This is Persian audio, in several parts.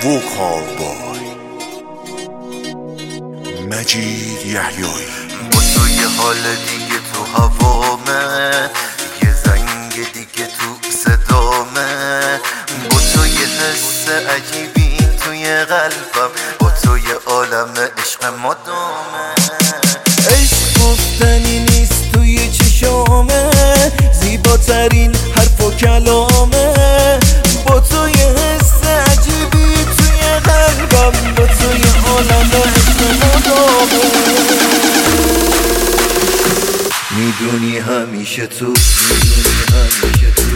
ووکال بای مجید یحیایی. با تو یه حال دیگه تو هوامه، یه زنگ دیگه تو صدامه، با تو یه حس عجیبی توی قلبم، با تو یه عالم عشق مدامه. عشق گفتنی نیست توی چشامه، زیباترین حرف و کلامه، با تو یه حس عجیبی توی قلبم، با تو یه عالم عشق مدامه. میدونی همیشه تو، میدونی همیشه تو،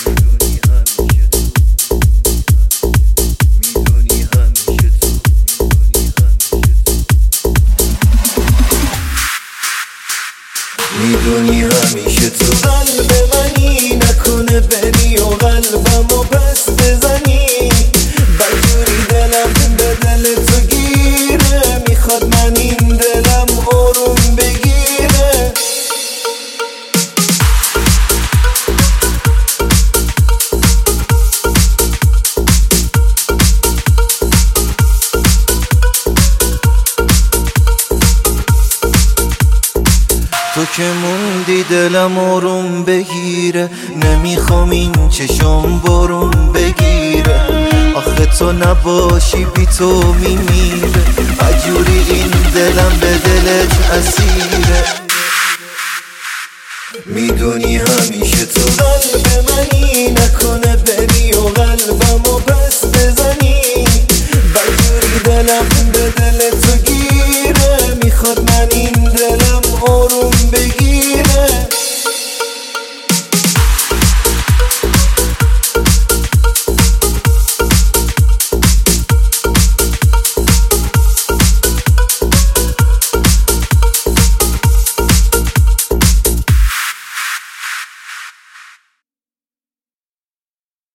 میدونی همیشه تو قلب منی، نکنه بری و قلبمو پس بزنی، بجوری دلم به دل تو گیره، میخواد من این دلم آروم بگیره. تو که موندی دلم آروم بگیره، نمیخوام این چشم بارون بگیره، آخه تو نباشی بی تو میمیره، عجوری این دلم به دلت اسیره. میدونی همیشه تو قلب منی،